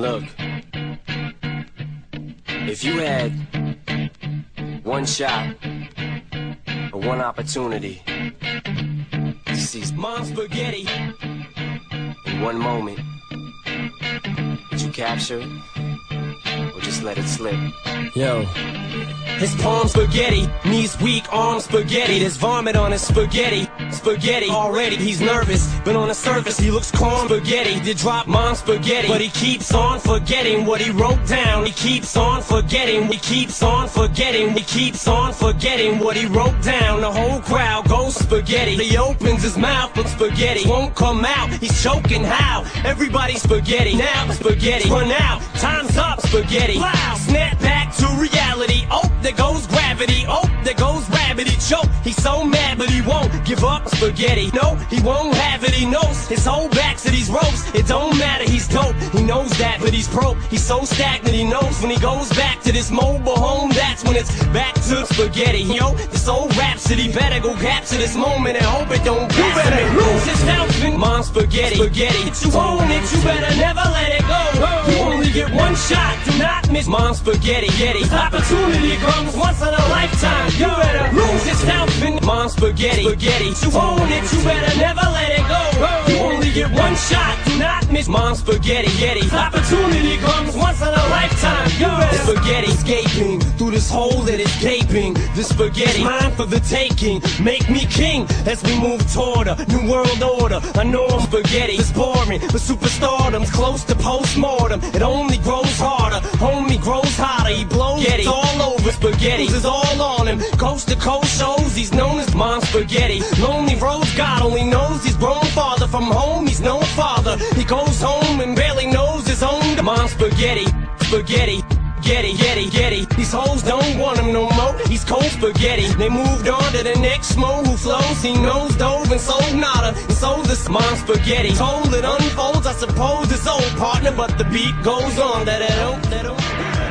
Look, if you had one shot or one opportunity to see Mom's spaghetti in one moment, would you capture it or just let it slip? Yo. His palm spaghetti, knees weak, arms spaghetti. There's vomit on his spaghetti, spaghetti. Already he's nervous, but on the surface he looks calm. Spaghetti, did drop Mom's spaghetti, but he keeps on forgetting what he wrote down. He keeps on forgetting, he keeps on forgetting, he keeps on forgetting what he wrote down. The whole crowd goes spaghetti. He opens his mouth, but spaghetti won't come out. He's choking how? Everybody's spaghetti now, spaghetti run out. Time's up, spaghetti. Wow. Snap back to reality. Oh, there goes gravity. Oh, there goes rabbit. He choke. He's so mad, but he won't give up. Spaghetti. No, he won't have it. He knows his whole back to these ropes. It don't matter. He's dope. He knows that, but he's broke. He's so stagnant. He knows when he goes back to this mobile home, that's when it's back to spaghetti. Yo, this old rhapsody better go capture this moment and hope it don't pass. You better lose yourself in Mom's spaghetti. Spaghetti. You own it. You better never let it go. You only get one shot. Do not miss Mom's spaghetti. This opportunity comes once in a lifetime. You better lose yourself in Mom's spaghetti. You own it. You better never let it go. You only get one shot. Do not miss Mom's spaghetti. This opportunity comes once in a lifetime. You better spaghetti escaping through this hole that is gaping. This spaghetti mine for the taking. Make me king as we move toward a new world order. I know spaghetti is boring, but superstardom's close to postmortem. It only grows harder. Homie grows hotter. He blows it all over. Spaghetti is all on him. Coast to coast shows. He's known as Mom's spaghetti. Lonely roads, God only knows. He's grown farther from home. He's no father. He goes home and barely knows his own. Mom's spaghetti. Spaghetti. Getty. These hoes don't want him no more. He's cold spaghetti. They moved on to the next mo who flows. He knows dove and sold nada. And sold this Mom's spaghetti. Told it unfolds, I suppose, his old partner, but the beat goes on. That